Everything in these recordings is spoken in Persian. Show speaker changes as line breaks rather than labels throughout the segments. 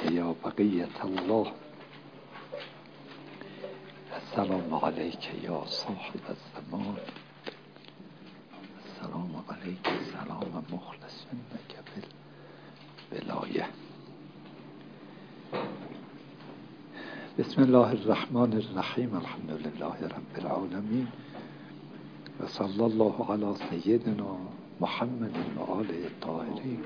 یا بقیة الله. السلام علیک یا صاحب الزمان. السلام علیک سلام مخلصین که بالولایه. بسم الله الرحمن الرحیم. الحمد لله رب العالمین و صلی الله علی سیدنا محمد و آله الطاهرین.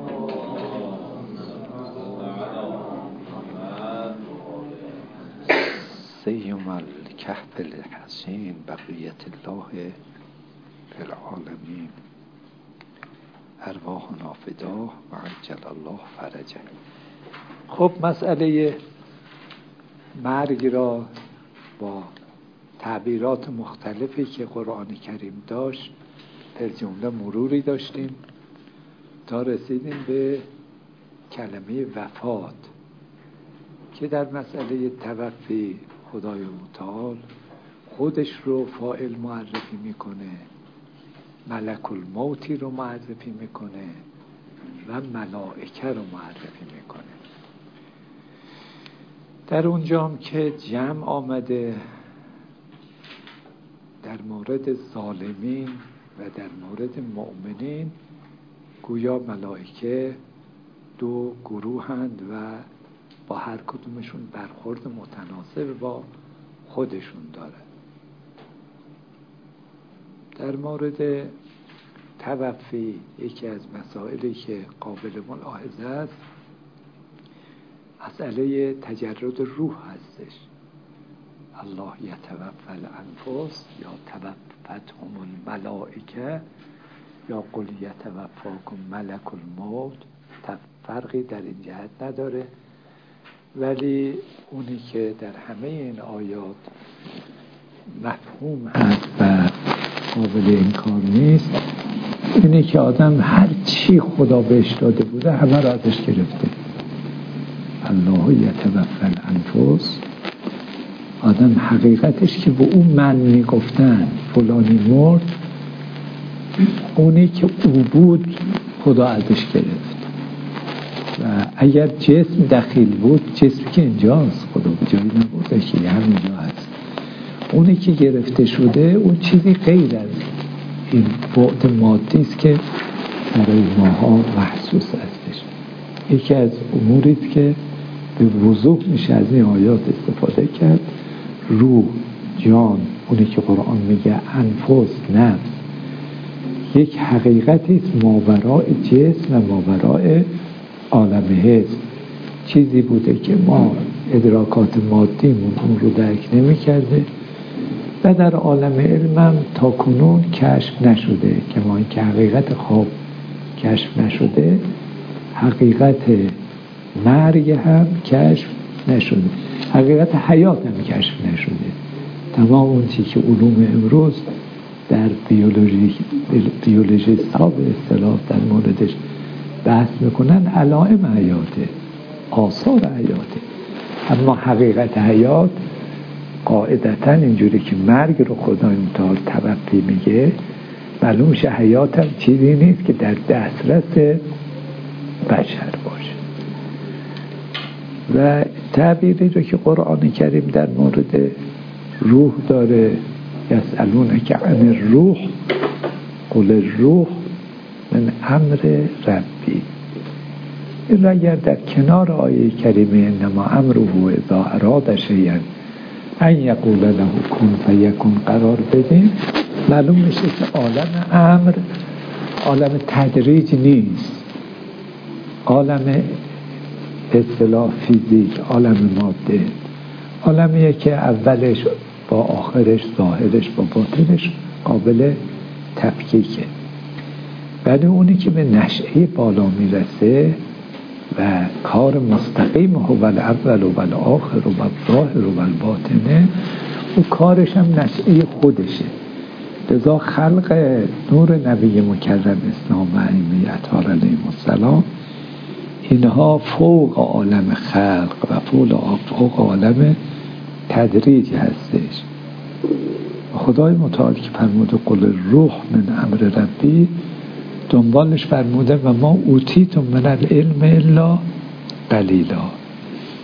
سیم الکهف الحسین بقیت الله فی العالمین. ارواحنا فداه و عجل الله فرجه. خب مسئله مرگ را با تعبیرات مختلفی که قرآن کریم داشت در جمله مروری داشتیم تا رسیدیم به کلمه وفات که در مسئله توفی خدای متعال خودش رو فاعل معرفی میکنه، ملک الموتی رو معرفی میکنه و ملائکه رو معرفی میکنه. در اونجام که جمع آمده در مورد ظالمین و در مورد مؤمنین گویا ملائکه دو گروهند و با هر کدومشون برخورد متناسب با خودشون داره. در مورد توفی یکی از مسائلی که قابل ملاحظه است مسئله تجرد روح هستش. الله یتوفی الانفس یا توفتهم الملائکه یا قل یتوفاکم ملک الموت. فرقی در این جهت نداره، ولی اونی که در همه این آیات مفهوم هست و قابل انکار نیست اینه که آدم هر چی خدا بهش داده بوده همه را ازش گرفته. الله یتوفی الانفس، آدم حقیقتش که به اون من میگفتن فلانی مرد، اونی که او بود خدا ازش گرفت. و اگر جسم دخیل بود، جسمی که اینجاست، خدا به جایی نبرده که همینجا هست. اونی که گرفته شده اون چیزی غیر از این بعد مادی است که برای ماها محسوس هستش. یکی از اموری است که به وضوح میشه از این آیات استفاده کرد. روح، جان، اونی که قرآن میگه انفس، نفس، یک حقیقتی است ماوراء جسم و ماوراء عالم حس. چیزی بوده که ما ادراکات مادیمون اون رو درک نمی کرده و در عالم علمم تا کنون کشف نشده که ما این که حقیقت خواب کشف نشده، حقیقت مرگ هم کشف نشده، حقیقت حیات هم کشف نشده. تمام اون چی که علوم امروز در بیولوژی ها به اصطلاح در موردش بحث میکنن علائم حیاته، آثار حیاته. اما حقیقت حیات قاعدتا اینجوری که مرگ رو خدای متعال توفی میگه، معلوم شه حیات هم چیزی نیست که در دسترس بشر باشه. و تعبیری رو که قرآن کریم در مورد روح داره، یسألونک عن الروح قل الروح من امر ربی. این را اگر در کنار آیه کریمه انما امره اذا اراد شیئا ان یقول له کن فیکون قرار بدیم، معلوم میشه که عالم امر عالم تدریج نیست، عالم اصطلاح فیزیک، عالم ماده، عالمیه که اولش با آخرش، ظاهرش با باطنش قابل تفکیکه. ولی اونی که به نشأه بالا میرسه و کار مستقیم هو الاول و الاخر و الظاهر و الباطنه، و کارش هم نشأه خودشه. لذا خلق نور نبی مکرم اسلام و ائمه اطهار علیهم السلام، اینها فوق عالم خلق و فوق عالم تدریج هستش. خدای متعال که فرموده قل روح من امر ربی، دنبالش فرموده و ما اوتیتم من العلم الا قلیلا.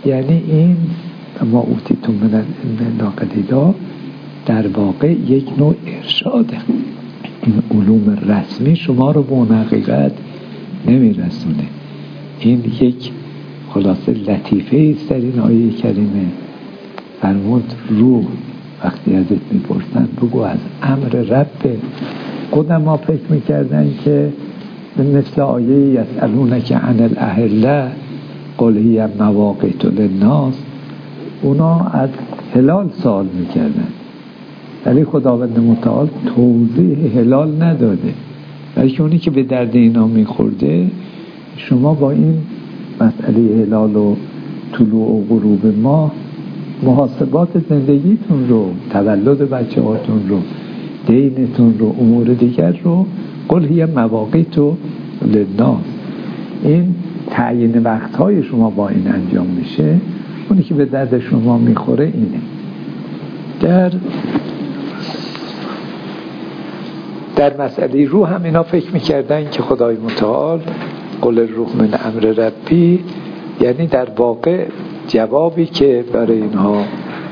یعنی این ما اوتیتون من العلم الا قلیلا در واقع یک نوع ارشاده. این علوم رسمی شما رو به اون حقیقت نمیرسونه. این یک خلاصه لطیفه است در این آیه کریمه. فرمود روح وقتی ازت میپرسن بگو از امر ربه. قدما فکر میکردن که مثل آیه یسألونک عن الاهله قل هی مواقیت للناس، اونا از هلال سوال میکردن، ولی خداوند متعال توضیح هلال نداده، بلکه اونی که به درد اینا میخورده شما با این مسئله هلال و طلوع و غروب ماه محاسبات زندگیتون رو، تولد بچه هاتون رو، دینتون رو، امور دیگر رو قل هی مواقیت للناس، این تعیین وقتهای شما با این انجام میشه. اونی که به درد شما میخوره اینه. در مسئله روح هم اینا فکر میکردن که خدای متعال قل الروح من امر ربی، یعنی در واقع جوابی که برای اینها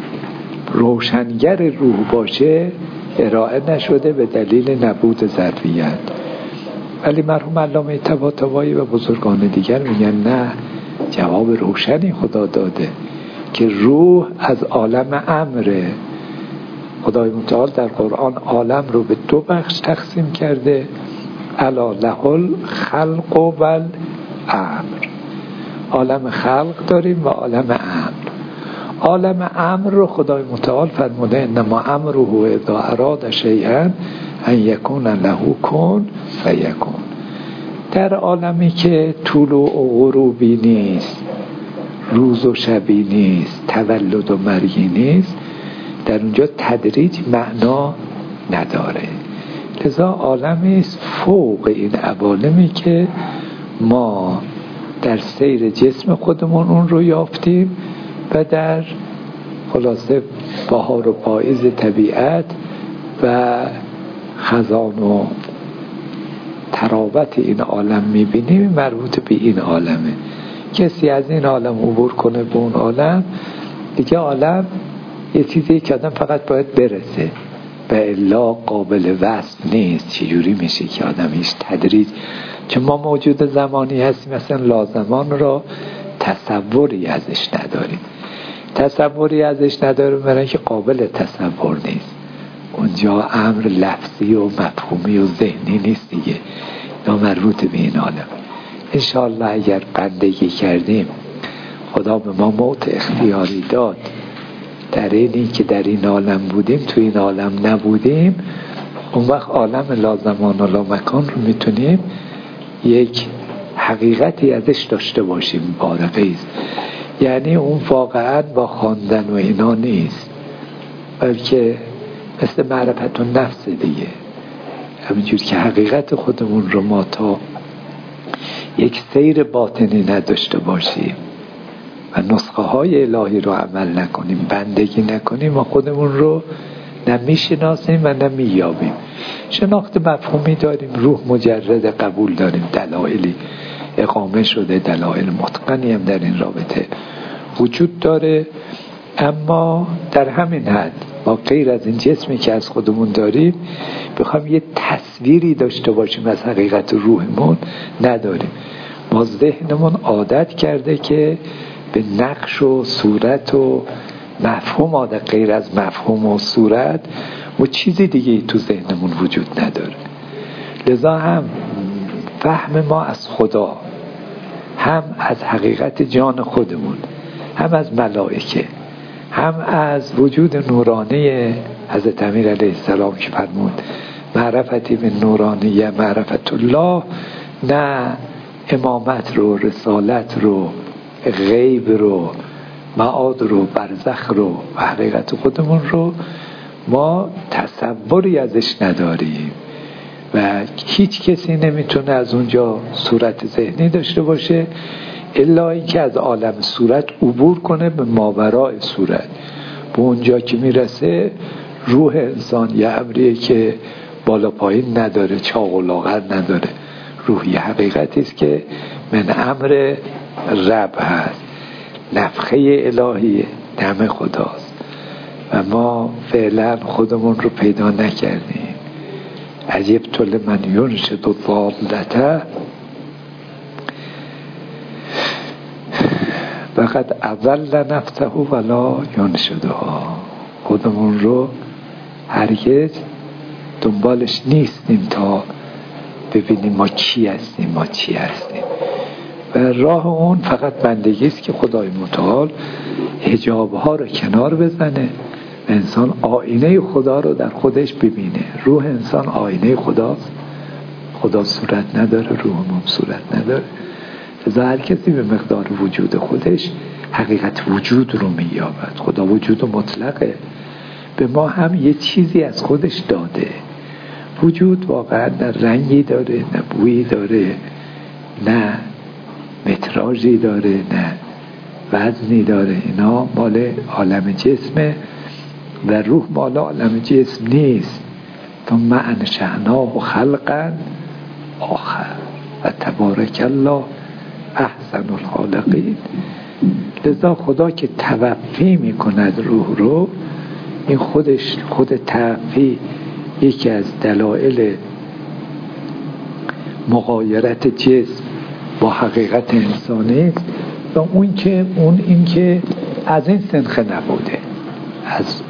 روشنگر روح باشه ارائه نشده به دلیل نبود ظرفیت. ولی مرحوم علامه طباطبایی و بزرگان دیگر میگن نه، جواب روشنی خدا داده که روح از عالم امره. خدای متعال در قرآن عالم رو به دو بخش تقسیم کرده، الا له الخلق و الامر. عالم خلق داریم و عالم امر. عالم امر رو خدای متعال فرموده انما امره اذا اراد شیئا ان یکون له کن فیکون. در عالمی که طلوع و غروبی نیست، روز و شبی نیست، تولد و مرگی نیست، در اونجا تدریج معنا نداره. لذا عالمی است فوق این عوالمی که ما در سیر جسم خودمون اون رو یافتیم و در خلاصه بهار و پاییز طبیعت و خزان و تراوت این عالم میبینیم. مربوط به این عالمه. کسی از این عالم عبور کنه به اون عالم دیگه، عالم یه چیزی که آدم فقط باید برسه و الا قابل وصف نیست. چجوری میشه که آدم هیچ تدریج، چون ما موجود زمانی هستیم مثلا لازمان را تصوری ازش نداریم. تصوری ازش نداریم برای که قابل تصور نیست. اونجا امر لفظی و مفهومی و ذهنی نیست دیگه، نامربوط به این عالم. انشاءالله اگر بندگی کردیم خدا به ما موت اختیاری داد، در اینی که در این عالم بودیم تو این عالم نبودیم، اون وقت عالم لازمان و لامکان رو میتونیم یک حقیقتی ازش داشته باشیم. بارقه است، یعنی اون واقعا با خواندن و اینا نیست، بلکه مثل معرفت و نفس دیگه. همینجور که حقیقت خودمون رو ما تا یک سیر باطنی نداشته باشیم و نسخه های الهی رو عمل نکنیم، بندگی نکنیم، ما خودمون رو نه میشناسیم و نه مییابیم. شناخت مفهومی داریم، روح مجرد قبول داریم، دلایلی اقامه شده، دلایل متقنی هم در این رابطه وجود داره، اما در همین حد با غیر از این جسمی که از خودمون داریم بخوام یه تصویری داشته باشیم از حقیقت روحمون نداریم. ما ذهنمون عادت کرده که به نقش و صورت و مفهوم عادت، غیر از مفهوم و صورت و چیزی دیگه تو ذهنمون وجود نداره. لذا هم فهم ما از خدا، هم از حقیقت جان خودمون، هم از ملائکه، هم از وجود نورانی حضرت امیر علیه السلام که فرمود معرفتی به نورانیه معرفت الله، نه امامت رو، رسالت رو، غیب رو، معاد رو، برزخ رو و حقیقت خودمون رو ما تصوری ازش نداریم و هیچ کسی نمیتونه از اونجا صورت ذهنی داشته باشه الا اینکه از عالم صورت عبور کنه به ماورای صورت. به اونجا که میرسه روح انسان یه امریه که بالا پایین نداره، چاق و لاغر نداره. روح یه حقیقتی است که من امر رب هست. نفخه الهی دم خداست و ما فعلا خودمون رو پیدا نکردیم. عجبت لمن ینشد الضالة فقد اضل نفسه ولا ینشدها. خودمون رو هرگز دنبالش نیستیم تا ببینیم ما کی هستیم، ما چی هستیم. و راه اون فقط بندگی است که خدای متعال حجاب ها رو کنار بزنه و انسان آینه خدا رو در خودش ببینه. روح انسان آینه خداست. خدا صورت نداره، روح هم صورت نداره. لذا هر کسی به مقدار وجود خودش حقیقت وجود رو مییابد. خدا وجود مطلقه، به ما هم یه چیزی از خودش داده. وجود واقعا نه رنگی داره، نه بویی داره، نه متراژی داره، نه وزنی داره. اینا مال عالم جسمه و روح مال عالم جسم نیست. ثم انشأناه خلقا آخر و تبارک الله احسن الخالقین. لذا خدا که توفی میکند روح رو، این خود توفی یکی از دلایل مغایرت جسم با حقیقت انسانی است. و این که از این سنخه نبوده، از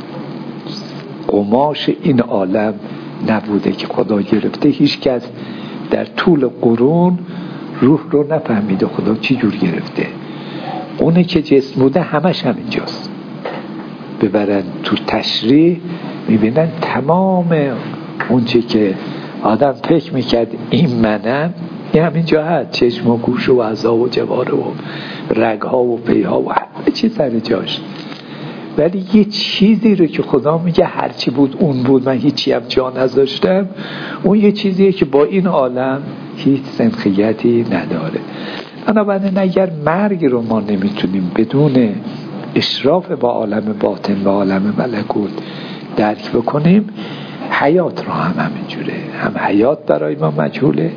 قماش این عالم نبوده که خدا گرفته. هیچ کس در طول قرون روح رو نفهمیده خدا چی جور گرفته. اونه که جسم بوده همش همینجاست. ببرن تو تشریح میبینن تمام اونچه که آدم فکر میکرد این منم، این همینجا هست. چشم و گوش و اعضا و جواره و رگها و پیها و همه چی سر جاش. ولی یه چیزی رو که خدا میگه هرچی بود اون بود، من هیچی هم جا نذاشتم، اون یه چیزیه که با این عالم هیچ سنخیتی نداره. بنابراین اگر مرگ رو ما نمیتونیم بدون اشراف با عالم باطن و عالم ملکوت درک بکنیم، حیات رو هم همینجوره. هم حیات برای ما مجهوله،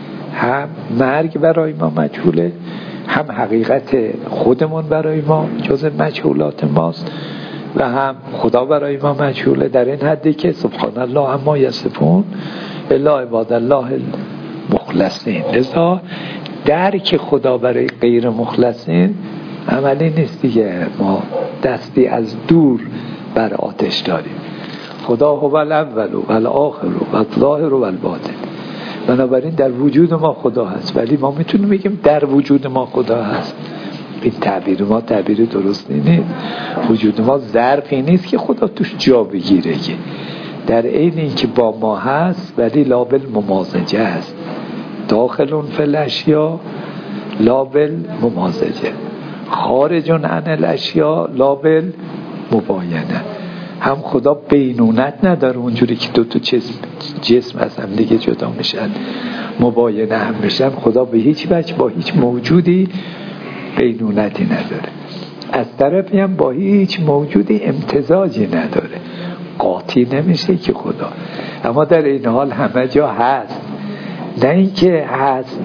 هم مرگ برای ما مجهوله، هم حقیقت خودمون برای ما جز مجهولات ماست و هم خدا برای ما مجهوله، در این حدی که سبحان الله اما یصفون الا عباد الله المخلصین. لذا درک خدا برای غیر مخلصین عملی نیست دیگه. ما دستی از دور بر آتش داریم. خدا هو الاول و الاخر و الظاهر و الباطن. بنابراین در وجود ما خدا هست، ولی ما میتونیم بگیم در وجود ما خدا هست. این تعبیر ما تعبیر درست نیست. وجود ما ظرفی نیست که خدا توش جا بگیره، که در عین این که با ما هست ولی لابل ممازجه هست. داخلون فی الاشیا لابل ممازجه، خارجون عن الاشیا لابل مباینه. هم خدا بینونت نداره اونجوری که دو تا جسم از هم دیگه جدا میشن مباینه هم بشن. خدا به هیچ وجه با هیچ موجودی بینونتی نداره، از طرفی هم با هیچ موجودی امتزاجی نداره. قاطی نمیشه که خدا، اما در این حال همه جا هست. نه اینکه هست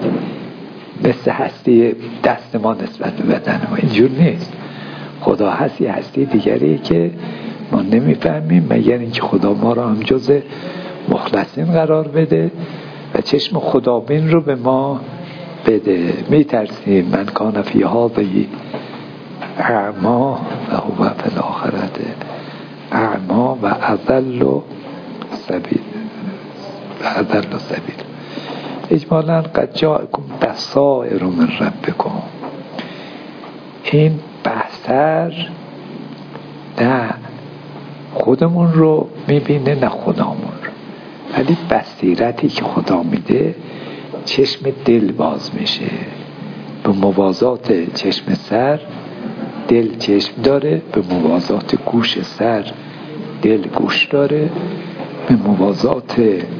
مثل هستی دست ما نسبت به بدن ما، اینجور نیست. خدا هست یه هستی دیگری که ما نمیفهمیم، مگر اینکه خدا ما را هم جز مخلصین قرار بده و چشم خدابین رو به ما بده. میترسیم من کان فی هذه اعما و هو فی الاخرة اعما و اضل سبیل. اجمالا قد جاءکم بصائر من ربکم. این بصر نه خودمون رو میبینه نه خدامون رو، ولی بصیرتی که خدا میده چشم دل باز میشه. به موازات چشم سر دل چشم داره، به موازات گوش سر دل گوش داره، به موازات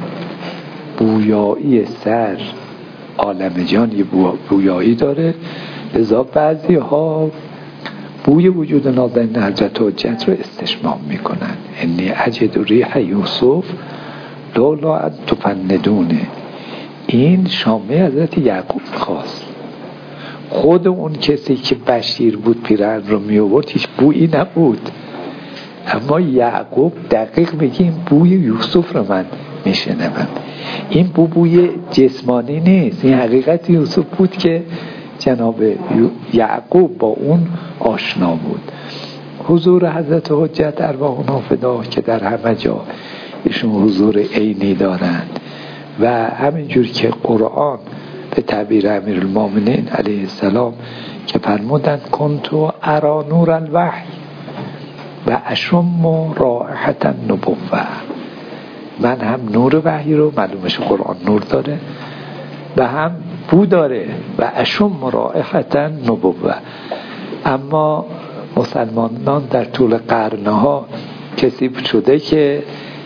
بویایی سر عالم جان یه بویایی داره. لذا بعضی ها بوی وجود نازنین حضرت حجت رو استشمام میکنن. انی اجد ریح یوسف لولا ان تفندونه. این شامه حضرت یعقوب خواست. خود اون کسی که بشیر بود پیرهن رو می آورد هیچ بویی نبود، اما یعقوب دقیق میگه این بوی یوسف رو من میشنوم. این بوی جسمانی نیست، این حقیقت یوسف بود که جناب یعقوب با اون آشنا بود. حضور حضرت حجت ارواحنا فدا که در همه جا ایشون حضور عینی دارند و همینجور که قرآن به تعبیر امیرالمومنین علیه السلام که فرمودند کنتو ارا نور الوحی و اشم رائحة النبوة، من هم نور وحی رو، معلومش قرآن نور داره و هم بو داره و اشم رائحة النبوة. اما مسلمانان در طول قرنها کسی شده که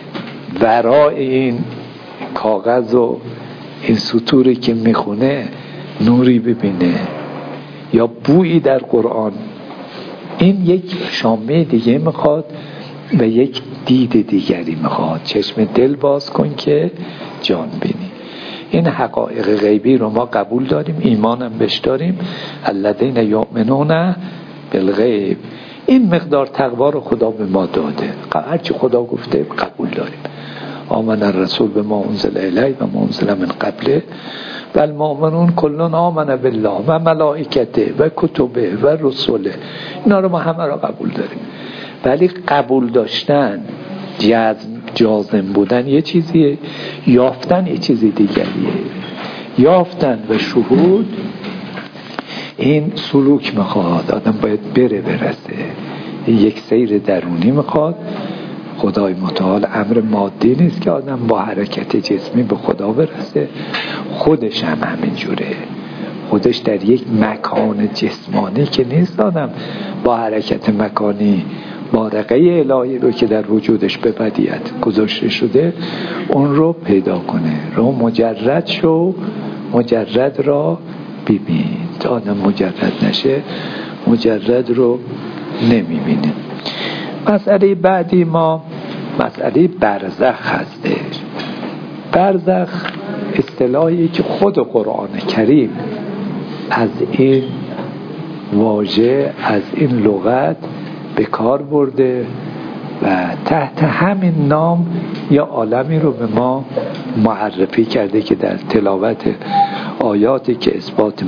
ورای این کاغذ و این سطوری که میخونه نوری ببینه یا بویی در قرآن. این یک شامه دیگه میخواد و یک دید دیگری میخواد. چشم دل باز کن که جان بینی. این حقایق غیبی رو ما قبول داریم، ایمانم بهش داریم. الذین یؤمنون بالغیب. این مقدار تقوا رو خدا به ما داده، هرچی خدا گفته قبول داریم. آمن الرسول به ما انزل الیه و ما انزل من قبله و المؤمنون کلون آمن بالله و ملائکته و کتبه و رسوله. اینا رو ما همه را قبول داریم، ولی قبول داشتن، جازم بودن یه چیزیه، یافتن یه چیزی دیگریه. یافتن و شهود این سلوک میخواد، آدم باید برسه، یک سیر درونی میخواد. خدای متعال امر مادی نیست که آدم با حرکت جسمی به خدا برسه، خودش هم همین جوره. خودش در یک مکان جسمانی که نیست آدم با حرکت مکانی بارقه الهی رو که در وجودش به بدیت گذاشته شده اون رو پیدا کنه. رو مجرد شو، مجرد را ببین. تا آدم مجرد نشه مجرد رو نمیبینه. مسئله بعدی ما مسئله برزخ هستش. برزخ اصطلاحی که خود قرآن کریم از این واژه، از این لغت به کار برده و تحت همین نام یا عالمی رو به ما معرفی کرده که در تلاوت آیاتی که اثبات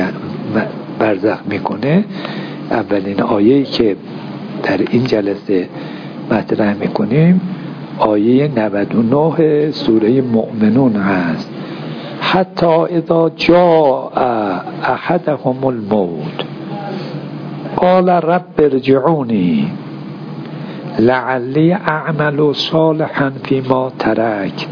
برزخ میکنه، اولین آیه‌ای که در این جلسه مطرح میکنیم آیه 99 سوره مؤمنون هست. حتی اذا جاء احدهم الموت قال رب ارجعوني لعلی اعمل صالحا فيما تركت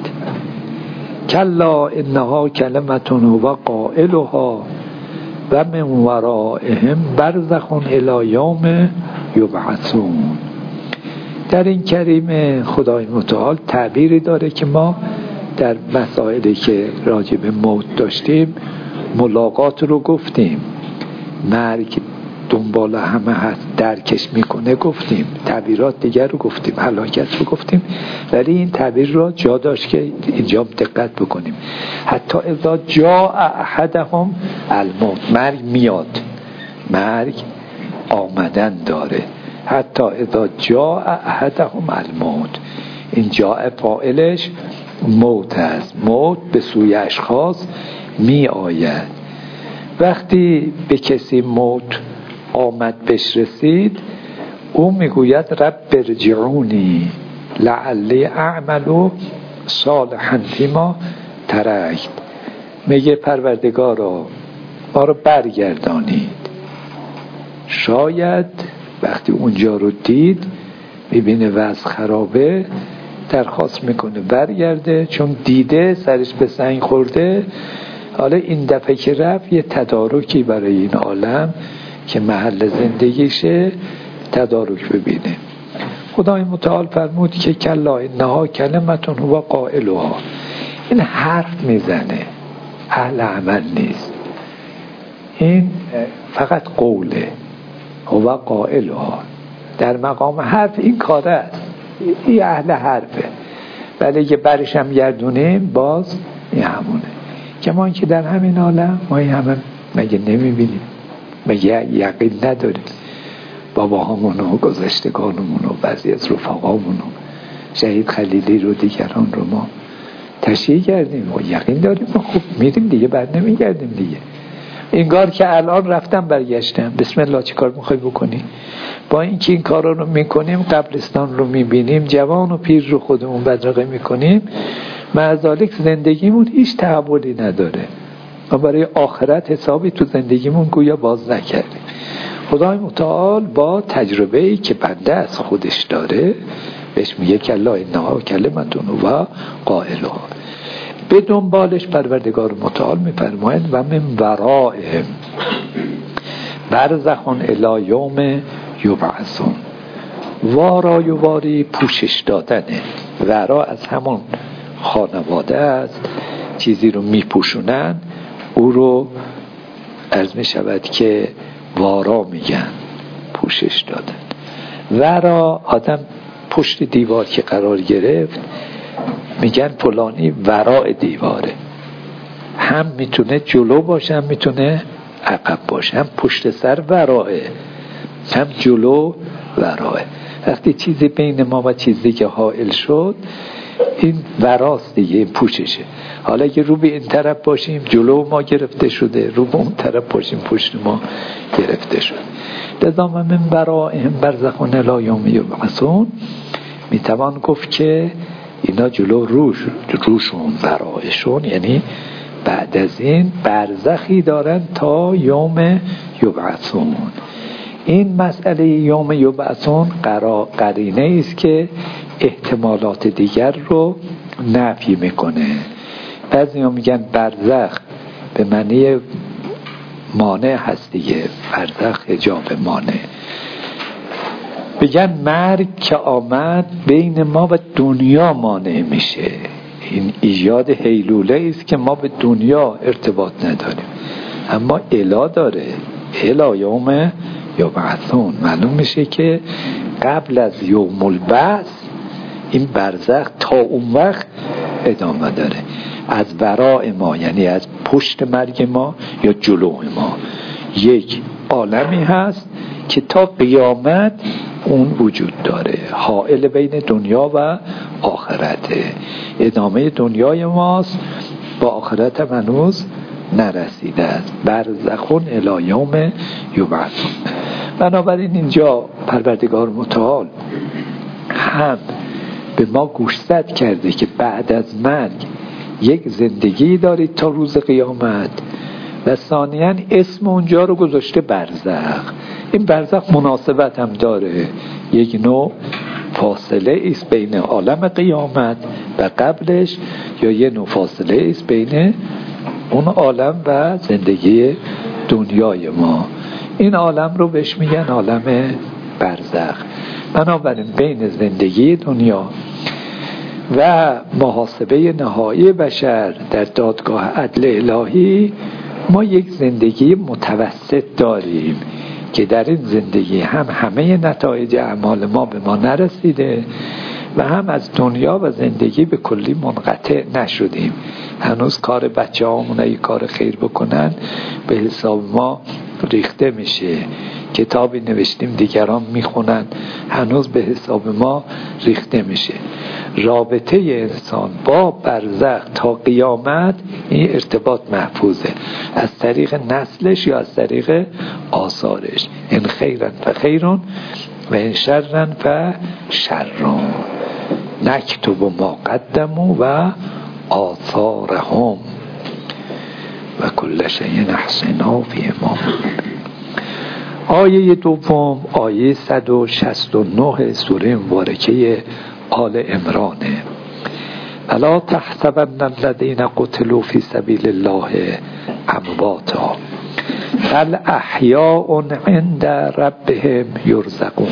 كلا انها كلمة هو قائلها و من ورائهم برزخ الی یوم یبعثون. در این کریم خدای متعال تعبیری داره که ما در مسائلی که راجع به موت داشتیم ملاقات رو گفتیم، مرگ دنبال همه هست درکش میکنه گفتیم، تعبیرات دیگر رو گفتیم، هلاکت رو گفتیم، ولی این تعبیر رو جا داشت که اینجا دقت بکنیم. حتی اذا جاء احدهم الموت، مرگ میاد، مرگ آمدن داره. حتی اذا جاء احدهم الموت، این جاء فاعلش موت است، موت به سوی اشخاص می آید. وقتی به کسی موت آمد بهش رسید، او میگوید رب ارجعونی لعلی اعمل صالحا فیما ترکت. میگه پروردگارا ما رو برگردانید. شاید وقتی اونجا رو دید میبینه وضع خرابه، درخواست میکنه برگرده، چون دیده سرش به سنگ خورده. حالا این دفعه که رفت یه تدارکی برای این عالم که محل زندگیشه تدارک ببینه. خدای متعال فرمود که کلا انها کلمة هو قائلها، این حرف میزنه، اهل عمل نیست، این فقط قوله. هو قائلها در مقام حرف این کاره است، این اهل حرفه، ولی اگه برش هم گردونیم باز این همونه. کمان که در همین عالم ما این همه مگه نمیبینیم؟ مگه یقین نداریم باباهامون و گذشتگانمون و بعضی از رفقامون و شهید خلیلی رو دیگران رو ما تشییع کردیم و یقین داریم و خب میریم دیگه، بعد نمیگردیم دیگه. انگار که الان رفتم برگشتم، بسم الله چی کار میخوای بکنی؟ با اینکه این کارا رو میکنیم، قبرستان رو میبینیم، جوان و پیر رو خودمون بدرقه میکنیم، مع ذالک زندگیمون هیچ تحولی نداره و برای آخرت حسابی تو زندگیمون گویا باز نکردیم. خدای متعال با تجربه‌ای که بنده از خودش داره بهش میگه کلا انها کلمتون و قائلها. به دنبالش پروردگار متعال میفرماید و من ورائهم برزخون الی یوم یبعثون. وارای و واری پوشش دادنه. ورا از همون خانواده است، چیزی رو میپوشونن، او رو عرض میشود که وارا میگن، پوشش دادن. ورا آدم پشت دیوار که قرار گرفت میگن فلانی ورای دیواره، هم میتونه جلو باشه هم میتونه عقب باشه، هم پشت سر وراه هم جلو وراه. وقتی چیزی بین ما و چیزی که حائل شد این وراست دیگه، این پوششه. حالا اگه رو به این طرف باشیم جلو ما گرفته شده، رو به اون طرف باشیم پشت ما گرفته شده. لذا من ورائهم برزخون الی یوم یبعثون میتوان گفت که اینا جلو روشون ورایشون، یعنی بعد از این برزخی دارن تا یوم یبعثون. این مسئله یوم یبعثون قرینه است که احتمالات دیگر رو نفی میکنه. بعضی ها میگن برزخ به معنی مانع هست دیگه، برزخ حجاب مانع. بگن مرگ که آمد بین ما و دنیا مانع میشه. این ایجاد هیلوله است که ما به دنیا ارتباط نداریم، اما الا داره، الا یوم یبعثون. معلوم میشه که قبل از یوم البعث این برزخ تا اون وقت ادامه داره. از وراء ما یعنی از پشت مرگ ما یا جلو ما یک عالمی هست که تا قیامت اون وجود داره، حائل بین دنیا و آخرته. ادامه دنیای ماست، با آخرت هم هنوز نرسیده است. برزخون الی یوم یبعثون. بنابراین اینجا پروردگار متعال هم به ما گوشزد کرده که بعد از مرگ یک زندگی دارید تا روز قیامت، و ثانیاً اسم اونجا رو گذاشته برزخ. این برزخ مناسبت هم داره، یک نوع فاصله است بین عالم قیامت و قبلش، یا یک نوع فاصله است بین اون عالم و زندگی دنیای ما. این عالم رو بهش میگن عالم برزخ. بنابراین بین زندگی دنیا و محاسبه نهایی بشر در دادگاه عدل الهی ما یک زندگی متوسط داریم که در این زندگی هم همه نتایج اعمال ما به ما نرسیده و هم از دنیا و زندگی به کلی منقطع نشدیم. هنوز کار بچه هامون اگه کار خیر بکنن به حساب ما ریخته میشه، کتابی نوشتیم دیگران میخونن هنوز به حساب ما ریخته میشه. رابطه انسان با برزخ تا قیامت این ارتباط محفوظه، از طریق نسلش یا از طریق آثارش. ان خیرن فخیرون و ان شرن فشرون نکتب ما قدموا و آثارهم و کل شیء احصیناه فی امام. آیه دوم آیه 169 سوره مبارکه آل عمرانه. الا تحسبن الذین قتلوا فی سبیل الله امواتا بل احیاء عند ربهم یرزقون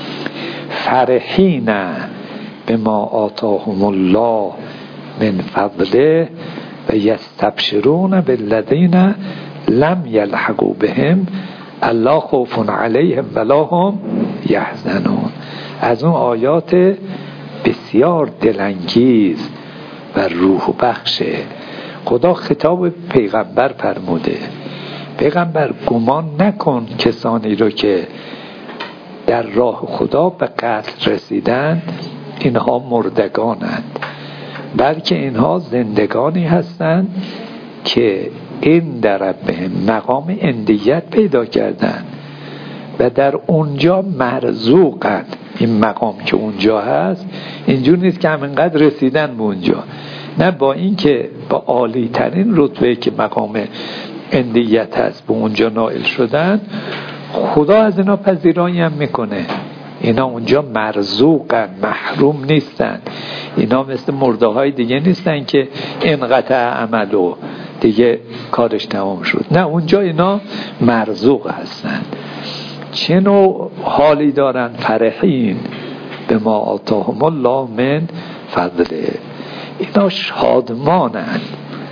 فرحین بما آتاهم الله من فضله و یستبشرون بالذین لم یلحقوا بهم الا خوف علیهم ولا هم یحزنون. از اون آیات بسیار دلانگیز و روح بخشه. خدا خطاب پیغمبر فرموده، پیغمبر گمان نکن کسانی رو که در راه خدا به قتل رسیدند اینها مردگانند، بلکه اینها زندگانی هستند که این در ربهم مقام اندیت پیدا کردند و در اونجا مرزوقند. این مقام که اونجا هست اینجور نیست که همینقدر رسیدن به اونجا، نه، با این که با عالی ترین رتبه که مقام اندیت هست به اونجا نائل شدن، خدا از اینا پذیرایی هم میکنه. اینا اونجا مرزوقن، محروم نیستن. اینا مثل مرده های دیگه نیستن که انقطع عمل و دیگه کارش تمام شد، نه، اونجا اینا مرزوق هستن. چه نوع حالی دارن؟ فرحین به ما آتاهم الله من فضله، اینا شادمانند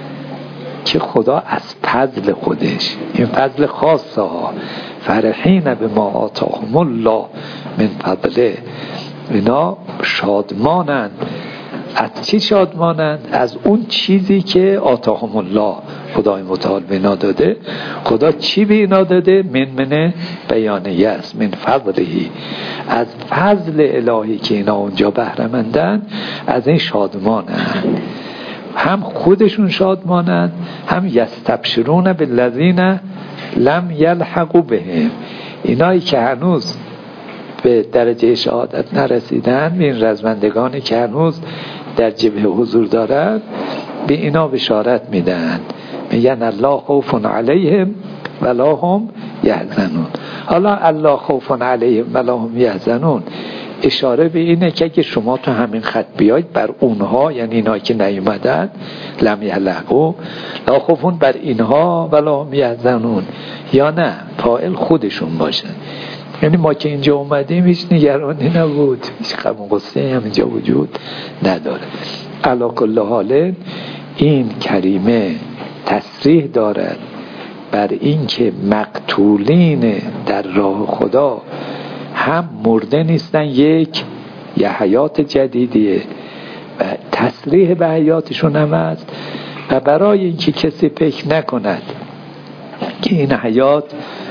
که خدا از فضل خودش، این فضل خاصه ها، فرحین به ما آتاهم الله من فضله، اینا شادمانند. از چی شادمانند؟ از اون چیزی که آتاهم الله، خدای متعال به اینا داده. خدا چی به اینا داده؟ من بیانیه است، من فضلهی، از فضل الهی که اینا اونجا بهره مندن، از این شادمانند. هم خودشون شادمانند، هم یستبشرون بالذین لم یلحقوا بهم، اینایی که هنوز به درجه شهادت نرسیدن، به این رزمندگانی که هنوز در جبهه حضور دارند، به اینا بشارت میدن، میگن الله خوف علیهم ولا هم یحزنون. حالا الله خوف علیهم ولا هم یحزنون اشاره به اینه که اگه شما تو همین خط بیاید بر اونها، یعنی اینا که نیومدن، لم یلحقوا، لا خوفون بر اینها ولا هم یحزنون، یا نه فاعل خودشون باشه. یعنی ما که اینجا اومدیم هیچ نگرانی نبود، هیچ غم و غصه هم اینجا وجود نداره. علی کل حال این کریمه تصریح دارد بر این که مقتولین در راه خدا هم مرده نیستن، یک یه حیات جدیدیه و تصریح به حیاتشون هم است. و برای اینکه کسی فکر نکند که این حیات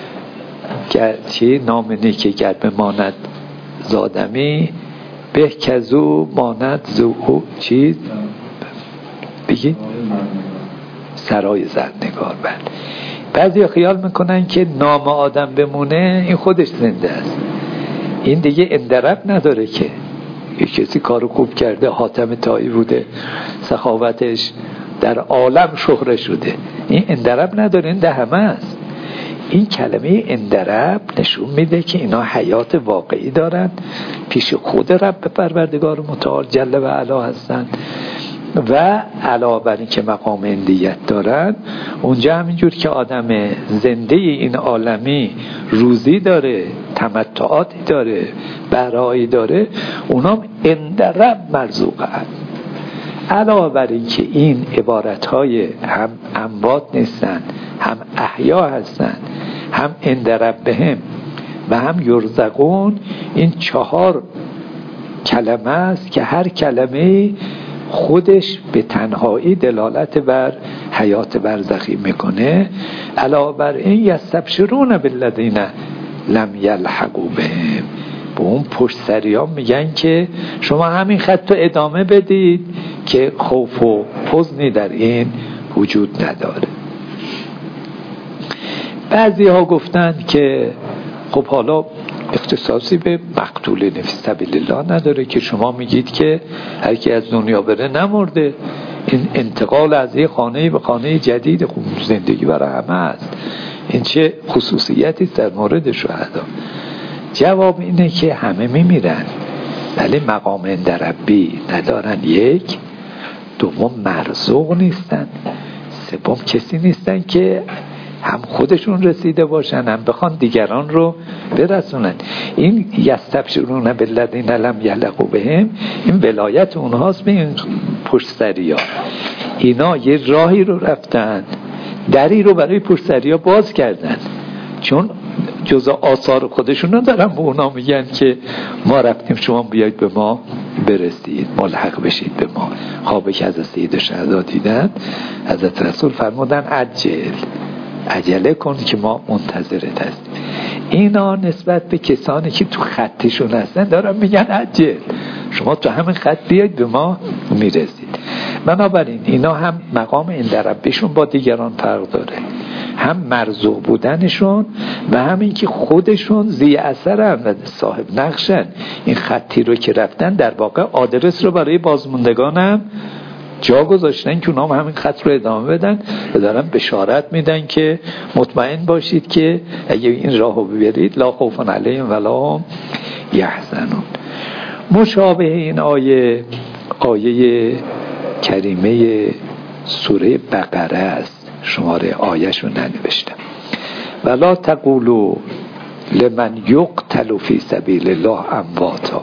گرچه نام نیکی گر بماند زادمی به کزو ماند زو چیز بگید سرای زرنگار. بعضی خیال میکنن که نام آدم بمونه این خودش زنده است، این دیگه اندرب نداره که یه کسی کارو خوب کرده، حاتم طایی بوده، سخاوتش در عالم شهره شده، این اندرب نداره، این ده همه است. این کلمه اندرب نشون میده که اینا حیات واقعی دارن، پیش خود رب پروردگار متعال جل و علا هستن و علاوه بر این که مقام اندیت دارن، اونجا همینجور که آدم زنده این عالمی روزی داره، تمتعاتی داره، بهره‌ای داره، اونام اندرب مرزوقه. علاوه بر این که این عبارتهای هم اموات نیستن، هم احیا هستن، هم اندرب بهم و هم یرزقون، این 4 کلمه است که هر کلمه خودش به تنهایی دلالت بر حیات برزخی میکنه. علاوه بر این یستبشرون بالذین لم یلحقوا بهم، به اون پشت سریان میگن که شما همین خط رو ادامه بدید که خوف و حزنی در این وجود نداره. بعضی ها گفتن که خب حالا اختصاصی به مقتول فی سبیل الله نداره که شما میگید که هر کی از دنیا بره نمرده، این انتقال از یه خانه به خانه جدید، خب زندگی برای همه است، این چه خصوصیتی در مورد شهدا؟ جواب اینه که همه میمیرن ولی مقام اندربی ندارن، یک، دوم مرزوق نیستن، سوم کسی نیستن که هم خودشون رسیده باشن هم بخوان دیگران رو برسونن. این یستبشرون بالذین لم یلحقوا بهم، این ولایت اونهاست به این پشت سریا. اینا یه راهی رو رفتن، دری رو برای پشت سریا باز کردن، چون جزء آثار خودشون رو دارن، به اونا میگن که ما رفتیم شما بیایید به ما برسید، ملحق بشید به ما. خوابه که از سید شهدا دیدن، حضرت رسول فرمودن عجل، عجله کن که ما منتظرت هستیم. اینا نسبت به کسانی که تو خطشون هستن دارن میگن عجل، شما تو همین خط بیاید به ما میرسید. بنابراین اینا هم مقام عند ربشون با دیگران فرق داره، هم مرزوق بودنشون و هم این که خودشون ذی اثرن و صاحب نقشن. این خطی رو که رفتن در واقع آدرس رو برای بازموندگانم جا گذاشتن که اونام همین خط رو ادامه بدن و دارن بشارت میدن که مطمئن باشید که اگه این راهو ببرید لا خوف علیهم ولا هم یحزنون. مشابه این آیه کریمه سوره بقره است، شماره آیه‌ش رو ننوشتم. ولا تقولوا لمن یقتل فی سبیل الله امواتا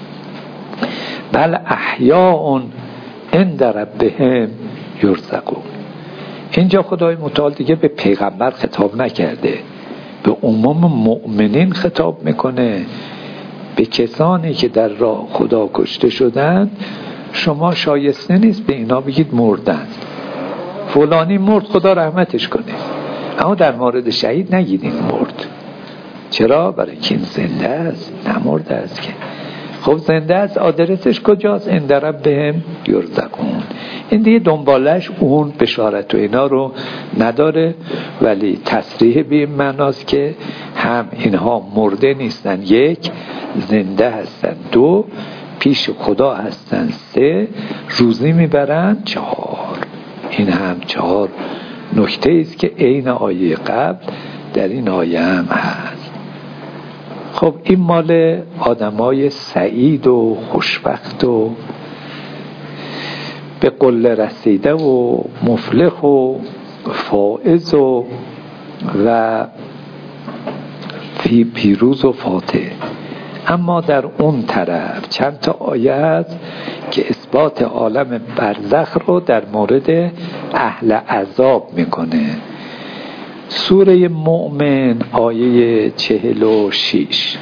بل احیاء عند ربهم یرزقون. اینجا خدای متعال دیگه به پیغمبر خطاب نکرده، به عموم مؤمنین خطاب میکنه. به کسانی که در راه خدا کشته شدن شما شایسته نیست به اینا بگید مردن، فلانی مرد خدا رحمتش کنه، اما در مورد شهید نگید این مرد. چرا؟ برای که این زنده است، نمرده است که. خب زنده است، آدرسش کجاست؟ عند ربهم یرزقون. این دیگه دنبالش اون بشارت و اینا رو نداره، ولی تصریح به این معناست که هم اینها مرده نیستن، یک زنده هستن، دو پیش خدا هستن، سه روزی میبرن، چهار. این هم چهار نکته است که عین آیه قبل در این آیه هم هست. خب این مال آدمای سعید و خوشبخت و به قله رسیده و مفلح و فائز و پیروز و فاتح. اما در اون طرف چند تا آیه هست که اثبات عالم برزخ رو در مورد اهل عذاب میکنه. سوره مؤمن آیه 46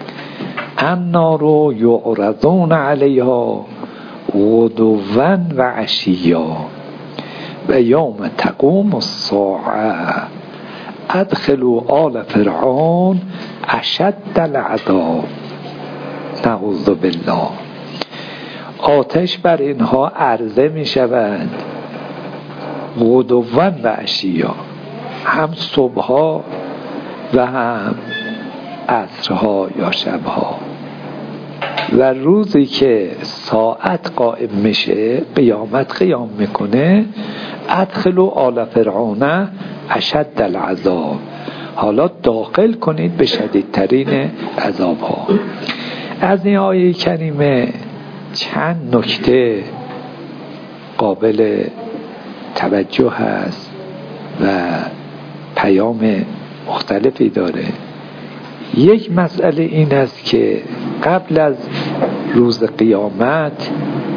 النار یعرضون علیها غدوا و عشیا و یوم تقوم الساعه ادخلوا آل فرعون اشد العذاب نعوذ بالله. آتش بر اینها عرضه می شود غدوا و عشیا، هم صبحها و هم عصرها یا شبها. و روزی که ساعت قائم میشه، قیامت قیام میکنه، ادخلوا آل فرعون اشد العذاب، حالا داخل کنید به شدیدترین عذابها. از این آیه کریمه چند نکته قابل توجه هست و پیام مختلفی داره. یک مسئله این است که قبل از روز قیامت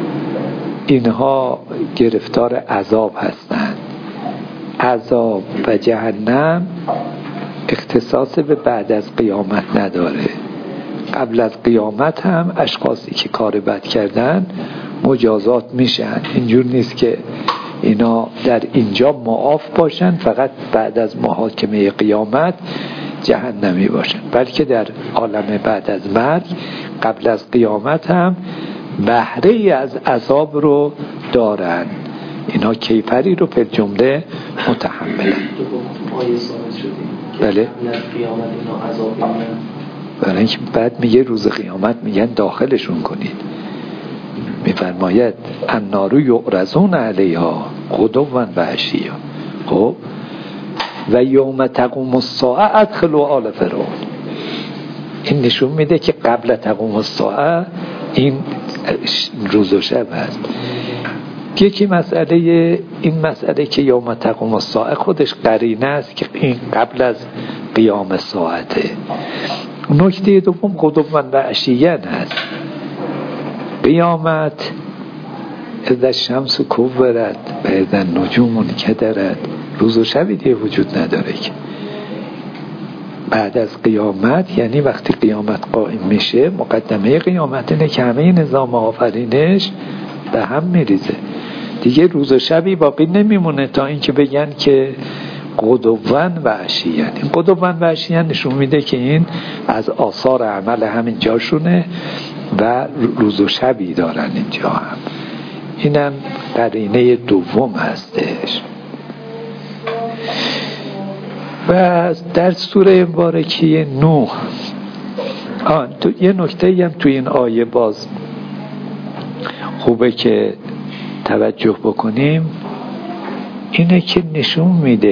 اینها گرفتار عذاب هستند. عذاب و جهنم اختصاص به بعد از قیامت نداره. قبل از قیامت هم اشخاصی که کار بد کردن مجازات میشن. اینجور نیست که اینا در اینجا معاف باشن فقط بعد از محاکمه قیامت جهنمی باشن، بلکه در عالم بعد از مرگ قبل از قیامت هم بهره از عذاب رو دارن. اینا کیفری رو پر جمله متحملن. بله، برای اینکه بعد میگه روز قیامت میگن داخلشون کنید. میفرماید النار یعرضون علیها غدوا و عشیا. خب و یوم تقوم الساعه ادخلوا آل فرعون. این نشون میده که قبل تقوم الساعه این روز و شب هست. یکی مسئله، این مسئله که یوم تقوم الساعه خودش قرینه است که این قبل از قیام ساعته. نکته دوم غدوا و عشیا هست. قیامت اذا الشمس کورت و اذا النجوم انکدرت، روز و شبی دیگه وجود نداره که. بعد از قیامت یعنی وقتی قیامت قائم میشه، مقدمه قیامت اینه که همه نظام آفرینش به هم میریزه دیگه، روز و شبی باقی نمیمونه تا اینکه بگن که غدوان و عشیان. این غدوان و عشیان نشون میده که این از آثار عمل همین جاشونه و روز و شبی دارن اینجا هم. اینم قرینه دوم هستش. و در سوره مبارکه نوح یه نکته هم تو این آیه باز خوبه که توجه بکنیم، اینه که نشون میده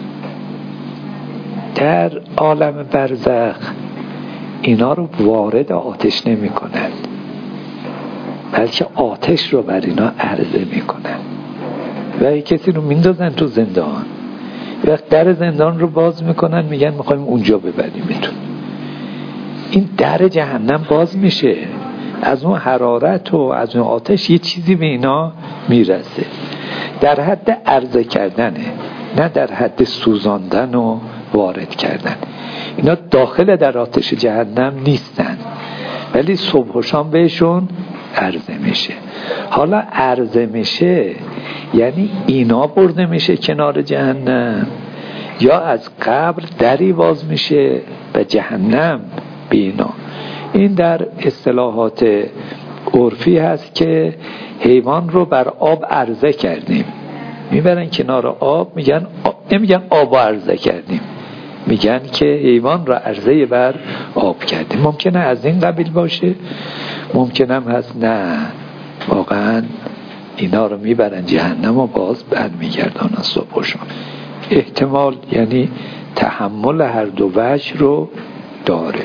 در عالم برزخ اینا رو وارد آتش نمی کنن، بلکه آتش رو بر اینا عرضه می کنن و کسی رو میندازن تو زندان. وقت در زندان رو باز میکنن میگن میخوایم اونجا ببریمتون. این در جهنم باز میشه، از اون حرارت و از اون آتش یه چیزی به اینا میرسه، در حد عرضه کردنه، نه در حد سوزاندن و وارد کردن. اینا داخل در آتش جهنم نیستن، ولی صبح و شام بهشون عرضه میشه. حالا عرضه میشه یعنی اینا برده میشه کنار جهنم، یا از قبر دری باز میشه و جهنم به اینا. این در اصطلاحات عرفی هست که حیوان رو بر آب عرضه کردیم. میبرن کنار آب، نمیگن آب عرضه کردیم، میگن که حیوان را عرضه بر آب کردیم. ممکنه از این قبیل باشه، ممکنه هم هست نه، واقعا اینا رو میبرن جهنم و باز برمیگردن از صبح و شام. احتمال یعنی تحمل هر دو وجه رو داره.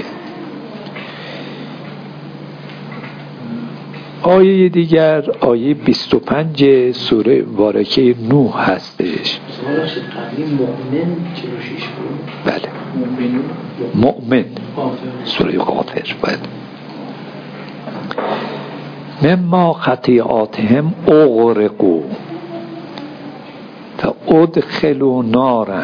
آیه دیگر آیه 25 سوره مبارکه نوح هستش. بله، مؤمن سوره غافر. بله. مما خطیئاتهم اغرقوا فادخلوا نارا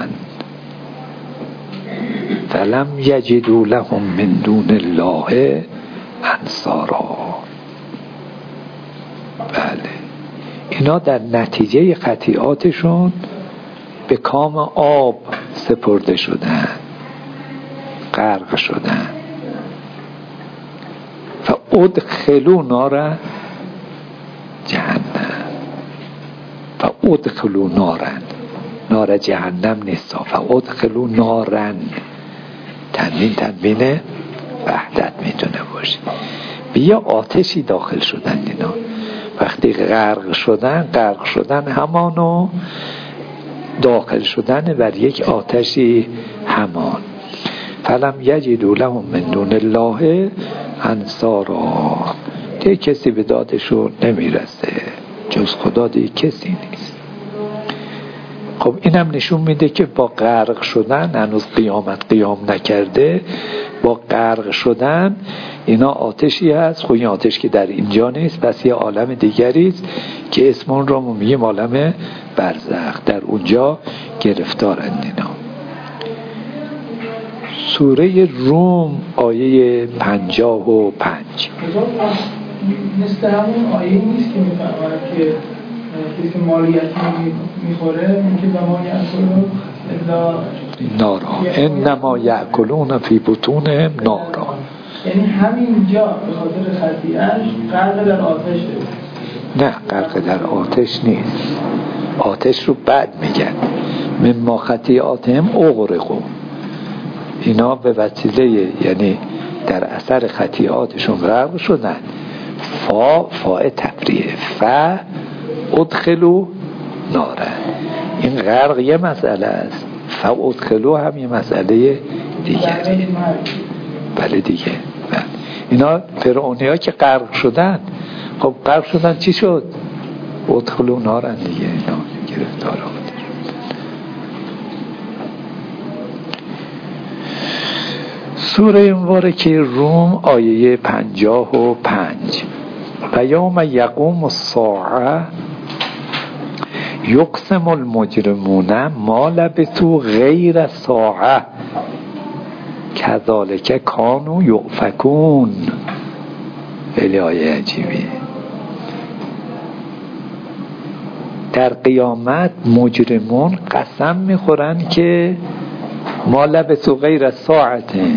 فلم یجدوا لهم من دون الله انصارا. بله، اینا در نتیجه خطیئاتشون به کام آب سپرده شدن، غرق شدن. فادخلوا نارا جهنم، فادخلوا نارا، نار جهنم نیست، فادخلوا نارا، تنوین وحدت میتونه باشه. بیا آتشی داخل شدن اینا. وقتی غرق شدن همانو داخل شدن بر یک آتشی همان. فلم یجدوا لهم من دون الله انصارا، دیگه کسی به دادشون نمیرسه، جز خدا دیگه کسی نیست. خب اینم نشون میده که با غرق شدن، هنوز قیامت قیام نکرده، با غرق شدن اینا آتشی هست. خب این آتش که در اینجا نیست، پس یه عالم دیگری است که اسم اون رو میگیم عالم برزخ، در اونجا گرفتارند اینا. سوره روم آیه 55.
مثل همون آیه نیست که میفهمن که کسی مالیت میخوره که زمانی اصلا
نارا انما یأکلون فی بطونهم نارا،
یعنی همینجا به خاطر خطیئه‌اش غرق در آتشه.
نه، غرق در آتش نیست، آتش رو بعد میگن مما خطیئاتهم اغرقوا. اینا به وسیله یعنی در اثر خطیئاتشون غرق شدن. فاء تفریه، ادخلوا نارا. این غرق یه مسئله است، ادخلوا هم یه مسئله دیگه. بله دیگه. اینا فرعونی ها که غرق شدن، خب غرق شدن چی شد؟ ادخلوا نارا دیگه، اینا گرفتار آمده. سوره مبارکه روم آیه 55. و یوم یقوم الساعه یقسم المجرمون ما لبثوا غیر ساعه کذالک کانوا یؤفکون. خیلی آیه عجیبی. در قیامت مجرمون قسم میخورن که ما لبثوا غیر ساعته،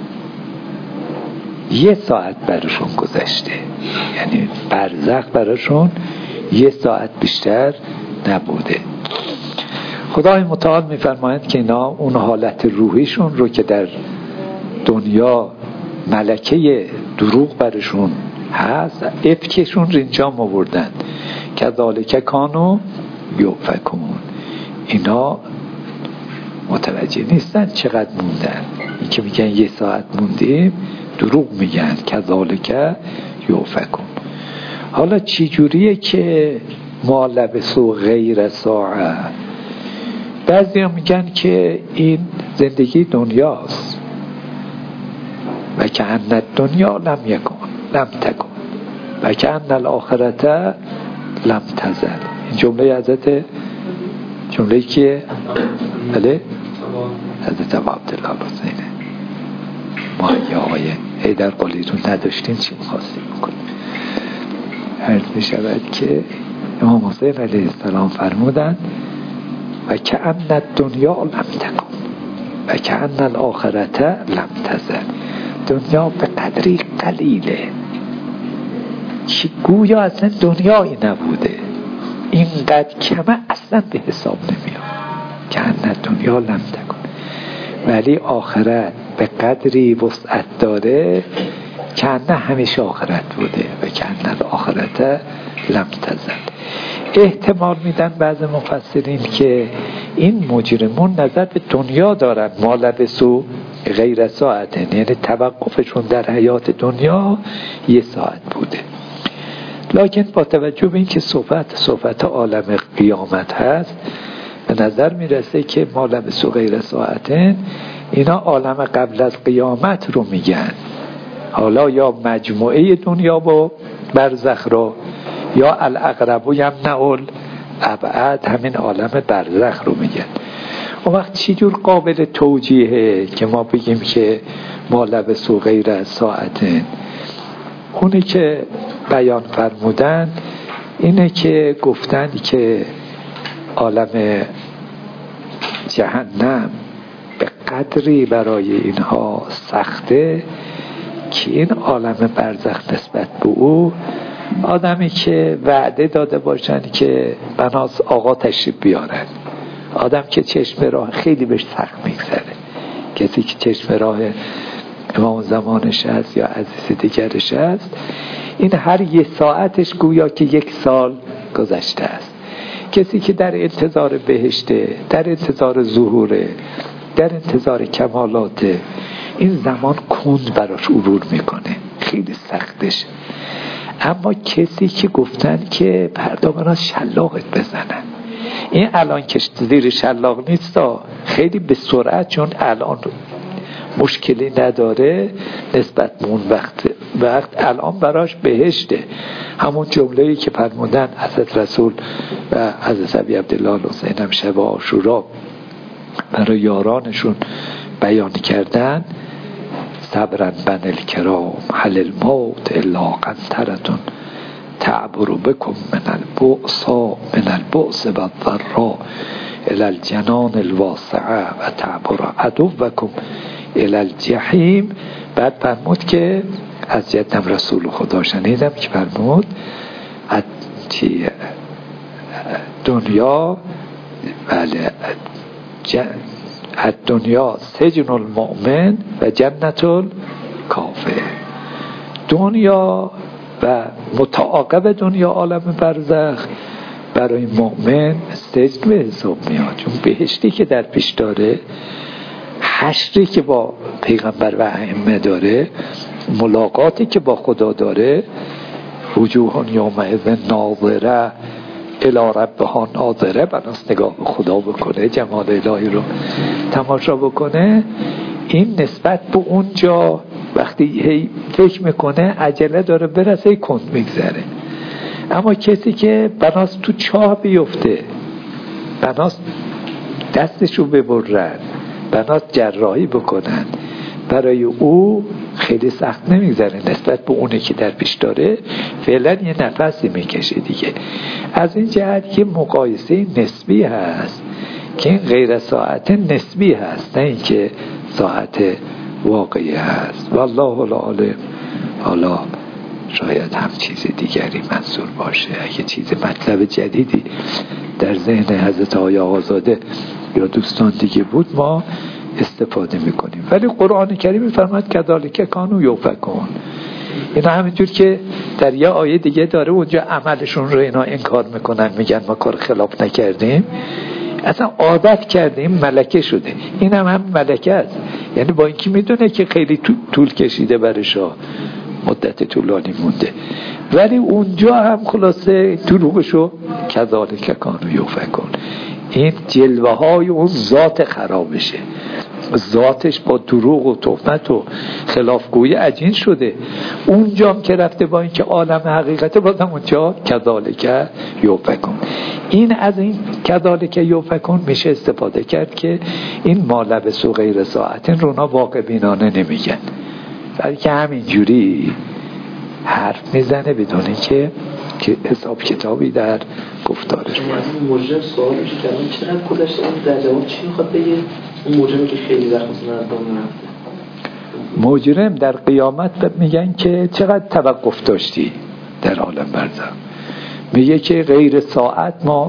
1 ساعت براشون گذشته، یعنی برزخ براشون 1 ساعت بیشتر نبوده. خدای متعال میفرماید که اینا اون حالت روحیشون رو که در دنیا ملکه دروغ برشون هست، افکشون رو اینجا آوردن کذالک کانوا یؤفکون. اینا متوجه نیستن چقدر موندن. این که میگن 1 ساعت موندیم دروغ میگن، کذالک یؤفکون. حالا چی جوریه که ما لبثوا غیر ساعه؟ بعضی ها میگن که این زندگی دنیاست و که ان الدنیا لم تکن و که ان الاخرت لم تزل. این جمله حضرت جمله که بله حضرت عبدالله الحسینه. ما یا آقای حیدر قلیتون نداشتین چی میخواستیم بکنیم؟ عرض میشود که امام حسین علیه السلام فرمودن و که ان الدنیا لم تکن و که ان الاخرت لم تزل. دنیا به قدری قلیله که گویا اصلا دنیایی نبوده، اینقدر کمه اصلا به حساب نمیاد که ان دنیا لم تکن، ولی آخرت به قدری وسعت داره که نه همیشه آخرت بوده و که نه آخرت لم تزل. احتمال میدن بعض مفسرین که این مجرمون نظر به دنیا دارن، ما لبثوا غیر ساعت، یعنی توقفشون در حیات دنیا 1 ساعت بوده. لکن با توجه به این که صحبت عالم قیامت هست، به نظر میرسه که ما لبثوا غیر ساعت اینا عالم قبل از قیامت رو میگن. حالا یا مجموعه دنیا و برزخ رو، یا الاقرب یمنع الابعد، همین عالم برزخ رو میگن. اون وقت چی جور قابل توجیهه که ما بگیم که ما لبثوا غیر ساعت؟ اونی که بیان فرمودن اینه که گفتن که عالم جهنم به قدری برای اینها سخته که این عالم برزخ نسبت به او، آدمی که وعده داده باشن که بناس آقا تشریف بیارن، آدم که چشم راه خیلی بهش سخت میگذره، کسی که چشم راه امام زمانش هست یا عزیز دیگرش هست، این هر 1 ساعتش گویا که 1 سال گذشته است. کسی که در انتظار بهشته، در انتظار ظهوره، در انتظار کمالاته، این زمان کند براش عبور میکنه، خیلی سختش. اما کسی که گفتن که پردامناس شلاقت بزنن، این الان که زیر شلاق نیست، خیلی به سرعت، چون الان مشکلی نداره نسبت به اون وقت الان براش بهشته. همون جمله‌ای که فرمودن حضرت رسول و حضرت ابی عبدالله الحسین هم شب عاشورا برای یارانشون بیان کردن، صبرا بن الکرام هل الموت الا قنطرة تعبر بكم من البؤس والضراء الى الجنان الواسعه و تعبر عدوكم الى الجحیم. بعد فرمود که از جدم رسول خدا شنیدم که فرمود دنیا دنیا سجن المؤمن و جنت الکافر. دنیا و متعاقب دنیا عالم برزخ برای مؤمن سجن به حساب میاد، چون بهشتی که در پیش داره، حشری که با پیغمبر و ائمه داره، ملاقاتی که با خدا داره، وجوه یومئذ ناظره الی ربها ناظره، بناس نگاه به خدا بکنه، جمال الهی رو تماشا بکنه. این نسبت به اونجا وقتی هی فکر میکنه عجله داره برسه، کند میگذره. اما کسی که بناس تو چاه بیفته، بناس دستشو ببرن، بناس جراحی بکنن، برای او خیلی سخت نمیگذره نسبت به اونه که در پیش داره، فعلا یه نفسی میکشه دیگه. از این جهت یه مقایسه نسبی هست که این غیر ساعت نسبی هست، نه اینکه ساعت واقعی هست. والله العالم. حالا شاید هم چیز دیگری منظور باشه، اگه چیز مطلب جدیدی در ذهن حضرت آقای آقازاده یا دوستان دیگه بود ما استفاده میکنیم. ولی قرآن کریم میفرماید کذالک کانوا یؤفکون. اینا همینجور که در یه آیه دیگه داره اونجا عملشون رو اینا انکار میکنن، میگن ما کار خلاف نکردیم، اصلا عادت کردیم، ملکه شده. این هم ملکه است، یعنی با اینکه میدونه که خیلی طول کشیده برشا، مدت طولانی مونده، ولی اونجا هم خلاصه دروغشو کذالک کانوا یؤفکون. این جلوه های اون ذات خرابشه، ذاتش با دروغ و تهمت و خلافگویی عجین شده. اونجا هم که رفته با اینکه عالم حقیقته، بازم اونجا کذالک یؤفکون. این از این کذالک یؤفکون میشه استفاده کرد که این ما لبثوا غیر ساعت رونا واقع بینانه نمیگن، بلکه همینجوری حرف میزنه بدون که حساب کتابی در گفتارش.
شما از این مجرم سوال میشه که الان چقدر گذشته، در جواب چی میخواد بگه؟ اون مجرمی که خیلی وقت مثلا از دام نرفته،
مجرم در قیامت میگن که چقدر توقف داشتی در عالم برزخ، میگه که غیر ساعت ما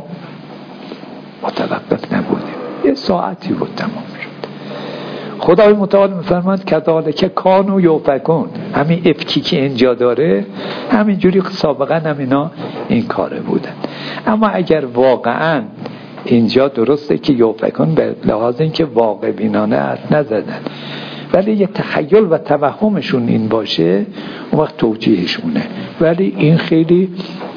متوقف نبودیم، یه ساعتی بود تمام شد. خدای متعال میفرماید کذالک کانوا یؤفکون. همین افکی که اینجا داره همینجوری سابقا هم اینا این کاره بودن. اما اگر واقعا اینجا درسته که یؤفکون به لحاظ اینکه واقع بینانه حرف نزدن، ولی یه تخیل و توهمشون این باشه اون وقت توجیهشونه. ولی این خیلی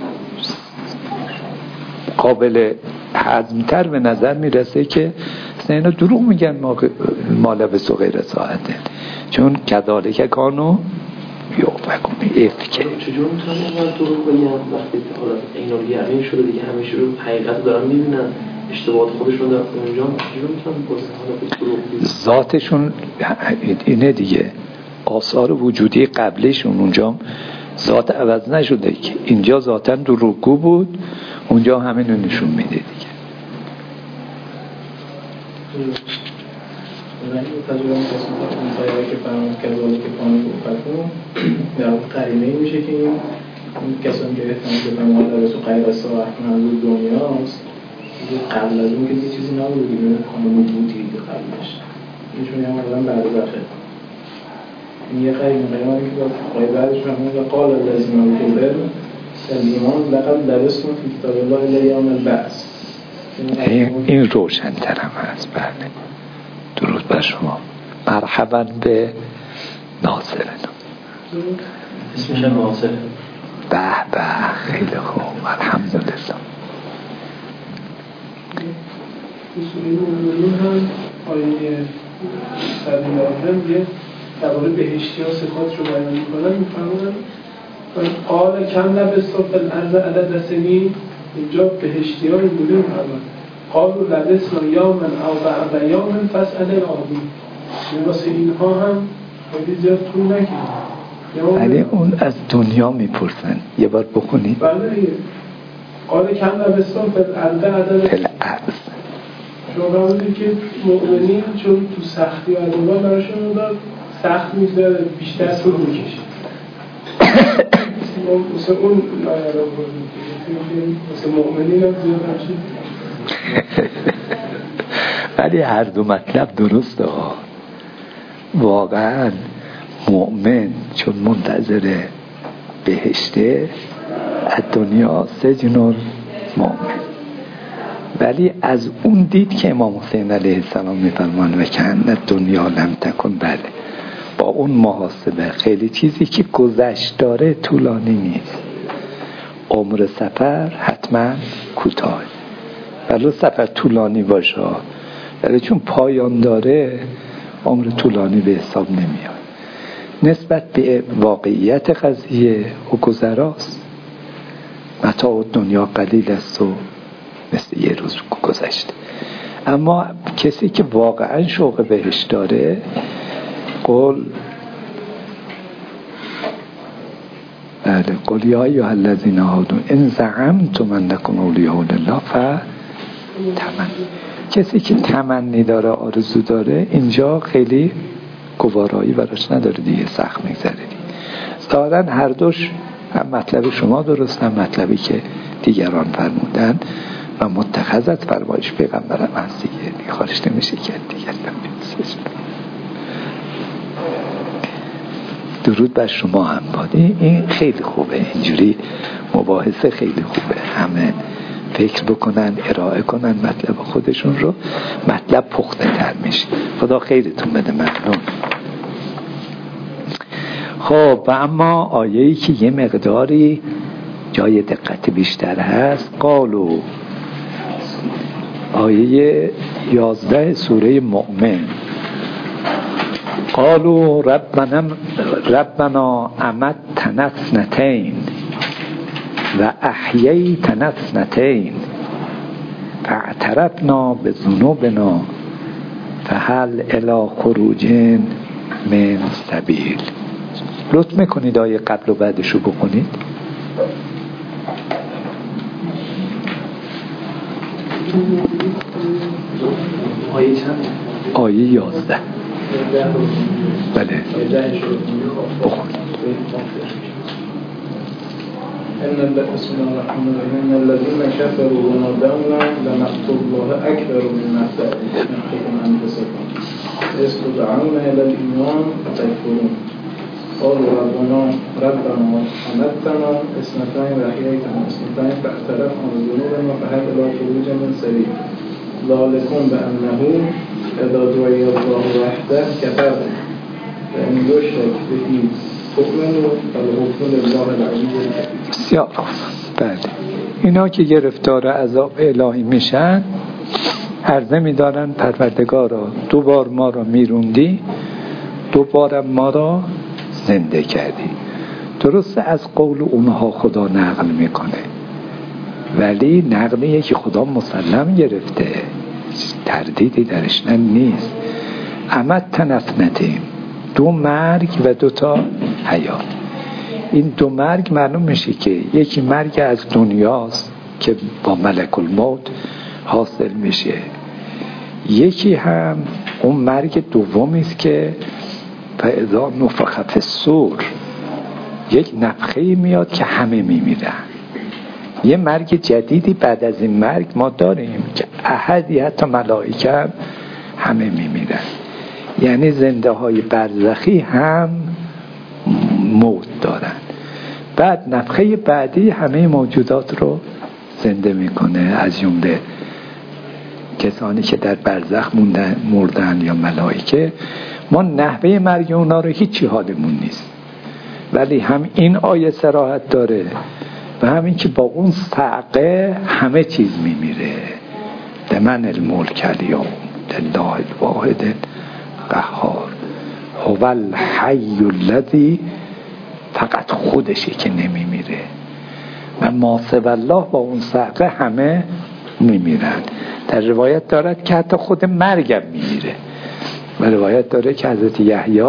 قابل هضم‌تر به نظر میرسه که اینا دروغ میگن ما لبثوا غیر ساعته، چون کذالک کانوا یؤفکون. افکه
چجور میتونن اینقدر دروغ بگن وقتی حالت عین الیقین شده دیگه، همه شروع حقیقت دارن میبینن، اشتباهات خودشون در اونجا، چجور میتونن حالت دروغ بگن؟
ذاتشون اینه دیگه، آثار وجودی قبلیشون اونجا ذات عوض نشده که اینجا ذاتاً دروغگو بود، اونجا همین رو نشون میده دیگه.
من این تجربه می‌کنم اون سایه که فرمود کذالک کانوا یؤفکون در واقع قرینه‌ای میشه که این کسانی که احتمال به ما لبثوا غیر ساعت منظور دنیاست، قبل از اون که یه چیزی نبود دیگه، کانوا بودی قبلش ایشون هم الان برزخه. این یه قرینه‌ای که با بعدش فرمود قال الذین اوتوا العلم الایمان لقد لبثتم فی کتاب الله الی یوم البعث.
این روشن ترم هست. بله، درود بر شما. مرحبا به ناصر.
اسمش ناصر.
به به، خیلی خوب، الحمدلله.
این هم آیه 111 یه درباره بهشتی ها صفات رو بیان میکنن، میفرمونن قال کم لبثتم فی الارض عدد سنین. اینجا بهشتی ها اینجوری میفرمونن قالوا لبثنا یوما او بعض یوم فاسأل العادین. واسه اینها هم خیلی زیاد طول نکرد.
ولی اون از دنیا میپرسن. یه بار بخونید.
بله. قال کم لبثتم فی الارض عدد شما بودید که مؤمنین چون تو سختی و عذاب براشون داد سخت میگذره بیشتر طول میکشه. مثل اون لایه رو بودید مثل مؤمنین هم زیاد همشید.
ولی هر دو مطلب درسته ها. واقعا مؤمن چون منتظر بهشته، از دنیا سجن المؤمن. ولی از اون دید که امام حسین علیه السلام میفرمان و کأن دنیا لم تکن، بله، با اون محاسبه خیلی چیزی که گذشت داره طولانی نیست. عمر سفر حتما کوتاه، ولی سفر طولانی باشه، ولی چون پایان داره عمر طولانی به حساب نمیاد. نسبت به واقعیت قضیه و گذراست. متاع دنیا قلیل است و مثل یه روز گذشته. اما کسی که واقعا شوق بهش داره، قول بله. قل یا ایها الذین هادوا ان زعمتم انکم اولیاء لله فتمنوا. کسی که تمنی داره، آرزو داره، اینجا خیلی گوارایی براش نداره دیگه، سخت میگذره دیگه. ظاهراً هر دوش، هم مطلب شما درست، هم مطلبی که دیگران فرمودن و متخذت فرمایش پیغمبرم هست دیگه، خارج نمیشه کرد دیگه. درود بر شما هم باد. این خیلی خوبه، اینجوری مباحثه خیلی خوبه، همه فکر بکنن، ارائه کنن مطلب خودشون رو، مطلب پخته تر میشه. خدا خیرتون بده. ممنون. خب و اما آیه‌ای که یه مقداری جای دقت بیشتر هست، قالو، آیه 11 سوره مؤمن، قالوا ربنا امتنا اثنتین و احییتنا اثنتین فاعترفنا بذنوبنا فهل الی خروج من سبیل. لطف میکنید آیه قبل و بعدش رو بخونید.
آیه چند؟
آیه 11. بله بخون.
بسم الله الرحمن الرحیم. ان الذين كفروا ونادونا لمقت الله اكبر من مقتكم انفسكم اذ تدعون الى الايمان فتكفرون قالوا ربنا امتنا اثنتين واحييتنا اثنتين فاعترفنا بذنوبنا فهل الى خروج من سبيل ذلكم بانه اذا دعي الله وحده كفرتم وان يشرك به تؤمنوا فالحكم لله العزیز الحکیم.
بسیار بله. اینا که گرفتار عذاب الهی میشن عرضه میدارن پروردگارا دوبار ما را میروندی، دوبار ما را زنده کردی. درسته از قول اونها خدا نقل میکنه، ولی نقلیه که خدا مسلم گرفته، تردیدی درش نیست. امتنا اثنتین، 2 مرگ و 2 تا حیات. این 2 مرگ معلوم میشه که یکی مرگ از دنیاست که با ملک الموت حاصل میشه، یکی هم اون مرگ دومی است که فاذا نفخ فی الصور، یک نفخه میاد که همه میمیرن. یه مرگ جدیدی بعد از این مرگ ما داریم که احدی حتی ملائکه همه میمیرن. یعنی زنده های برزخی هم موت دارن. بعد نفخه بعدی همه موجودات رو زنده میکنه، از جمله کسانی که در برزخ مردن یا ملائکه. ما نحوه مرگ اونا رو هیچی حالمون نیست، ولی هم این آیه صراحت داره و همین که با اون صعقه همه چیز میمیره. لمن الملک الیوم لله الواحد قهار هو الحی الذی، فقط خودشه که نمیمیره و ما سوی الله با اون صعقه همه میمیرن. در روایت دارد که حتی خود مرگم میمیره و روایت داره که حضرت یحیی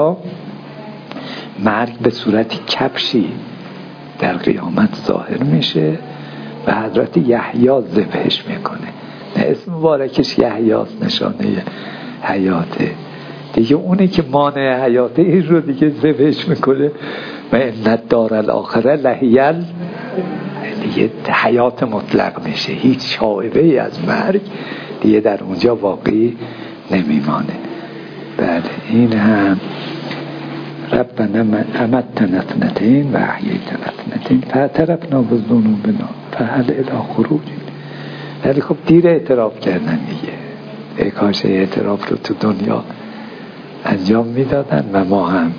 مرگ به صورت کبشی در قیامت ظاهر میشه و حضرت یحیی ذبحش میکنه. اسم مبارکش یحیاست، نشانه حیاته دیگه. اونه که مانع حیاته این رو دیگه ذبحش میکنه و ان الدار الاخره لهیل، دیگه حیات مطلق میشه. هیچ شائبه ای از مرگ دیگه در اونجا باقی نمیمانه. بله این هم ربنا امتنا اثنتین و احییتنا اثنتین فاعترفنا بذنوبنا فهل الی خروج. ولی خب دیر اعتراف کردن دیگه. کاش اعتراف رو تو دنیا انجام میدادن و ما هم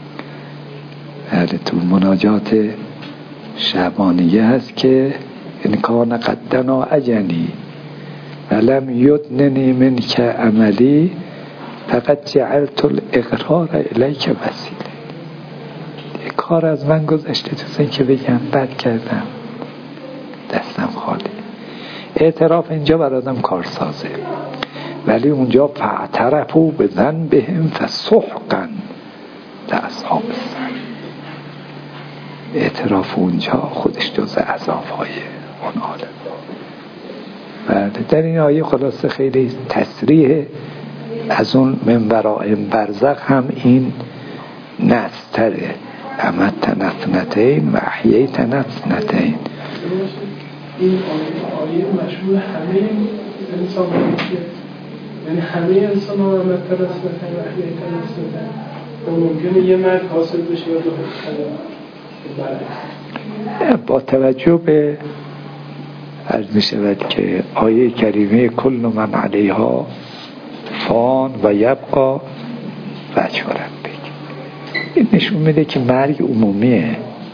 تو مناجات شعبانیه هست که ان کان قدنا اجلی ولم یدننی منک عملی فقط جعلت الاقرار الیک وسیله. یک کار از من گذشته تو که بگم بد کردم، دستم خالی. اعتراف اینجا بر آدم کارسازه، ولی اونجا فاعترفوا بذنبهم فسحقا لاصحاب السعیر. اعتراف اونجا خودش جز عذاب‌های اون عالم. و در این آیه خلاصه خیلی تصریح از اون من وراء برزخ هم این نستره امتن اثنتین و احییتن اثنتین.
این آیه مشمول همه انسان هایی، یعنی همه انسان ها امتن اثنتین و احییتن اثنتین و ممکنه یه مرد حاصل بشه یا دو برعکس.
با توجه به عرض می شود که آیه کریمه کل من علیها فان و یبقا وجه ربک، این نشون میده که مرگ عمومیه.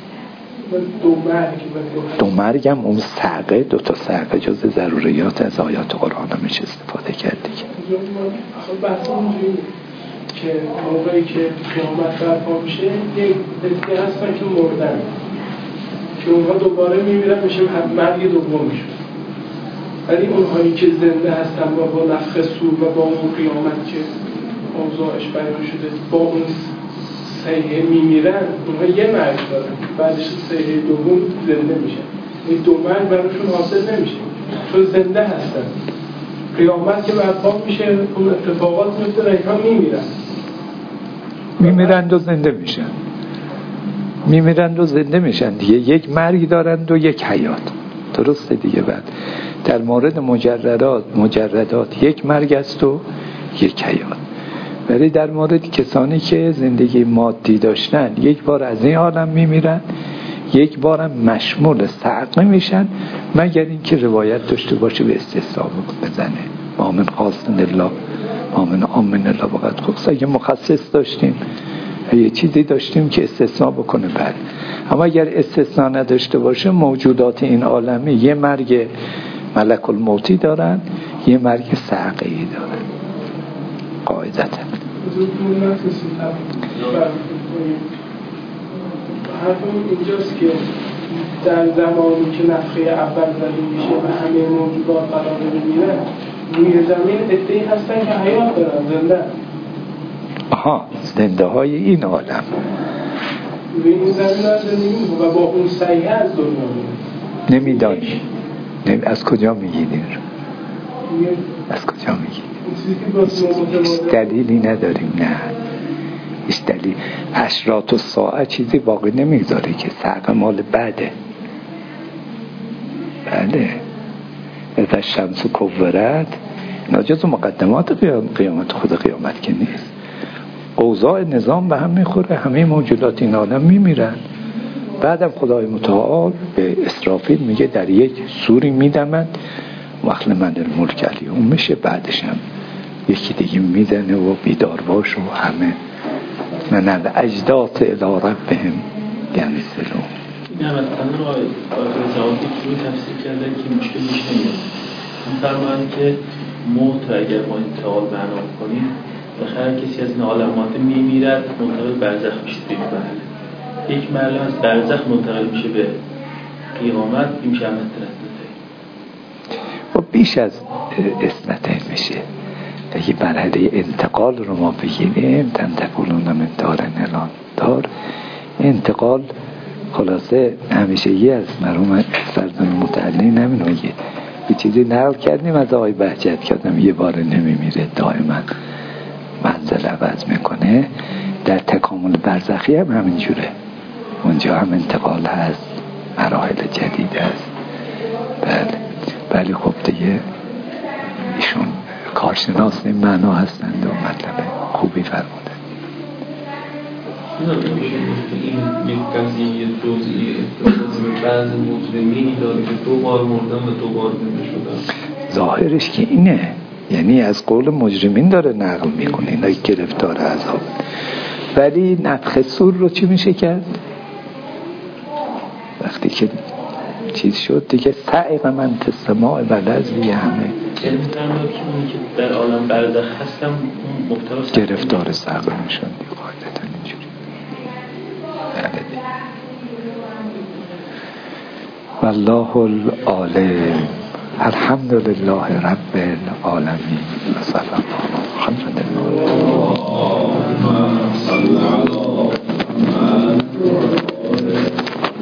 دو مرگ هم اون صعقه، دوتا صعقه جز ضروریات از آیات قرآن هم میشه استفاده کرد دیگه.
بحث اونجوری که موقعی که قیامت برپا میشه یک دستی هستن که مردن، که اونها دوباره میمیرن میشه مرگ دوم میشه. ولی اونهایی که زنده هستن و با نفخ صور و با اون قیامت که اوضاعش بیان شده با اون صیحه میمیرن، اونها یه مرگ دارن، بعدش صیحه دوم زنده میشن. این دو مرگ براشون حاصل نمیشه چون زنده هستن. قیامت که برپا میشه اون اتفاقات میفته و اینها
میمیرند و زنده میشن، میمیرند و زنده میشن دیگه. یک مرگ دارند و یک حیات، درسته دیگه. بعد در مورد مجردات یک مرگ است و یک حیات، ولی در مورد کسانی که زندگی مادی داشتن یک بار از این عالم میمیرن، یک بارم مشمول صعقه میشن، مگر اینکه روایت داشته باشه به استثناء بزنه ما من خاص الله ما من عام الله وقد خص. اگه مخصص داشتیم یه چیزی داشتیم که استثناء بکنه بعد، اما اگر استثناء نداشته باشه موجودات این عالمی یه مرگ ملک الموتی دارن، یه مرگ صعقه‌ای دارن قاعدتا.
حرفمون اینجاست که در زمانی که نفخه اول زده میشه و همه موجودات قرار میگیرن، روی زمین عده‌ای هستن که حیات دارن، زنده.
آها، زنده های این عالم
روی این زمین ها زندگی و با اون صحیحه از دنیا
نمیدانی. از کجا میگیدین؟ از کجا میگیدین؟ دلیلی نداریم. نه هیچ دلیل. اشراط الساعه چیزی باقی نمیگذاره که صعقه مال بعده. بله اذا الشمس کورت ناجز مقدمات قیامت، خود قیامت که نیست. اوضاع نظام به هم میخوره، همه موجودات این عالم میمیرن. بعدم خدای متعال به اسرافیل میگه در یک سوری میدمد وقت من الملک الیوم میشه، بعدش هم یکی دیگه میزنه و بیدار باش و همه من الاجداث الی ربهم ینسلون.
این هم از تنها را جوابی که روی تفسیر کرده که مشکلش نمیاد. میفرمایند که موت اگر ما انتقال معنا کنیم بخیر کسی از این عالم ماده میمیرد منتقل برزخ میشه به مرحله. یک مرحله از برزخ منتقل میشه به قیامت، این میشه امتن اثنتین
و بیش از اثنتین میشه. اگه مرحله انتقال رو ما بگیریم تنتقلون من دارن الان دار، انتقال خلاصه همیشه یه از مرحوم فرزان متعلی نمینو یه چیزی نقل کردیم از آقای بهجت کردم یه بار نمیمیره، دائما منزل عوض میکنه. در تکامل برزخی هم همینجوره، اونجا هم انتقال هست، مراحل جدید هست. بله خب دیگه ایشون کارشناس این معنا هستند و مطلب خوبی فرمودن.
این یک قضیه جزئی به بعض مجرمینی داره که دو بار مردن و دو بار زنده شدن.
ظاهرش که اینه، یعنی از قول مجرمین داره نقل میکنه اینا گرفتار عذاب. ولی نفخ صور رو چی میشه کرد؟ وقتی که چیز شد دیگه صعق من تسماع بلزی همه
یعنی میتونم که در عالم برزخ هستم مبتلا
گرفتار صعق میشن دیگه قاعدتا اینجوری. والله العالم. الحمد لله رب العالمین و صلی الله علیه و سلم.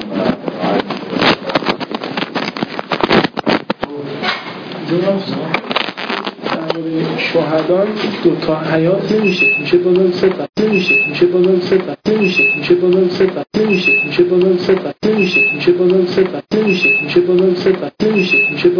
شهدان 2 تا حیات نمیشه، میشه بازم 3 تا نمیشه، میشه بازم 3 تا نمیشه، میشه بازم 3 تا نمیشه، میشه بازم 3 تا نمیشه، میشه بازم 3 تا نمیشه، میشه بازم 3 تا نمیشه، میشه